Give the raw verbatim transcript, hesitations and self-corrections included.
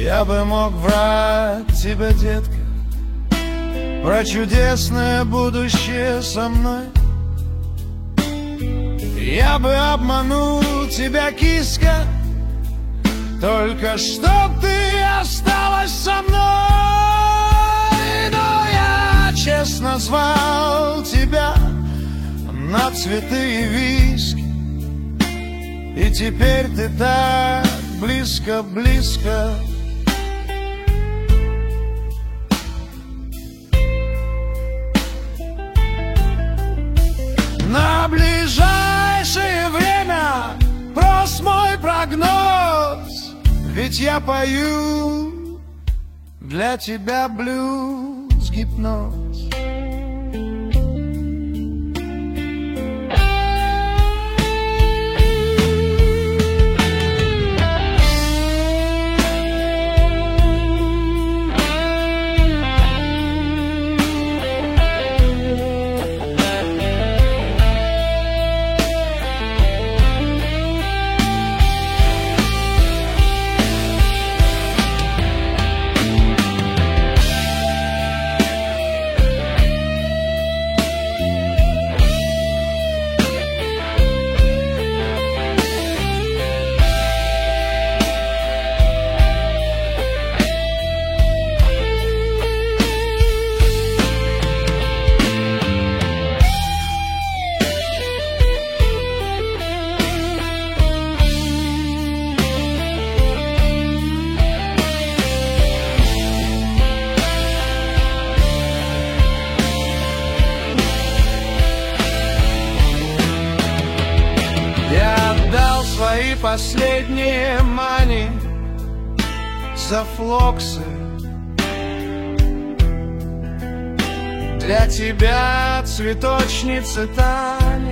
Я бы мог врать тебе, детка, про чудесное будущее со мной. Я бы обманул тебя, киска, только чтоб ты осталась со мной. Но я честно звал тебя на цветы и виски, и теперь ты так близко, близко. На ближайшее время прост мой прогноз, ведь я пою для тебя блюз, гипноз. Свои последние мани за флоксы. Для тебя, цветочница Таня,